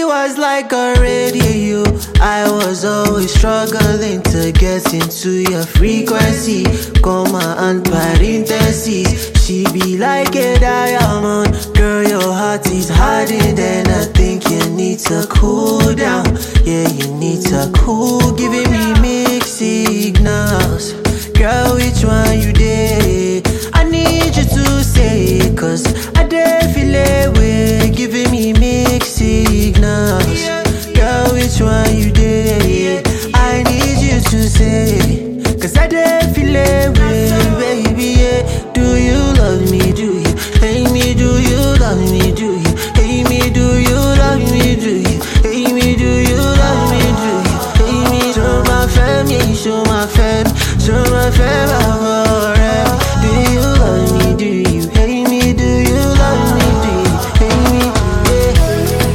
was like a radio. I was always struggling to get into your frequency. Comma and parentheses. She be like a diamond. Girl, your heart is hardened and I think you need to cool down. Yeah, you need to cool. Giving me mixed signals. Girl, which one you did? I need you to say, cause I did feel it way. Giving me mixed signals. Girl, which one you did? I need you to say, cause I did feel it way, baby, yeah. Do you love me, do you? Hey me, do you love me, do you? Hey me, do you love me, do you? Hey me, do you love me, do you? Hey me, show my fam, yeah, show my fam. Show my fam, I'm do you love me, do you? Hey me, do you love me, do you? Hey me, yeah.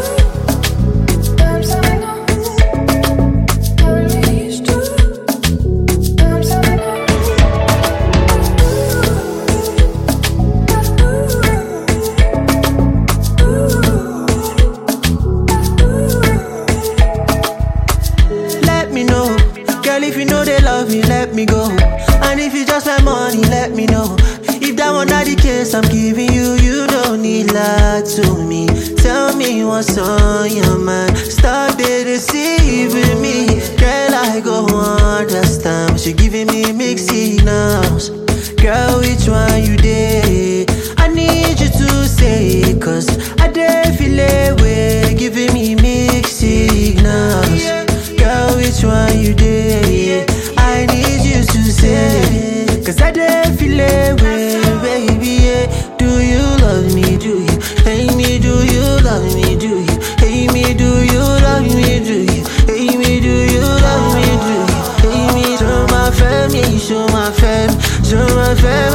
Let me know. Girl, if you know they love me, let me go. And if you just like money, let me know. If that one not the case I'm giving you, you don't need lie to me. Tell me what's on your mind. Stop deceiving me. Girl, I go understand, but you're giving me mixed signals. Girl, which one you did? I need you to say, cause I did feel it way. Giving me mixed signals. Girl, which one you did? I need you to say, cause I didn't feel it way, baby, yeah. Do you love me, do you? Hey me, do you love me, do you? Hey me, do you love me, do you? Hey me, do you love me, do you? Hey me, show my fam, yeah, show my fam. Show my fam.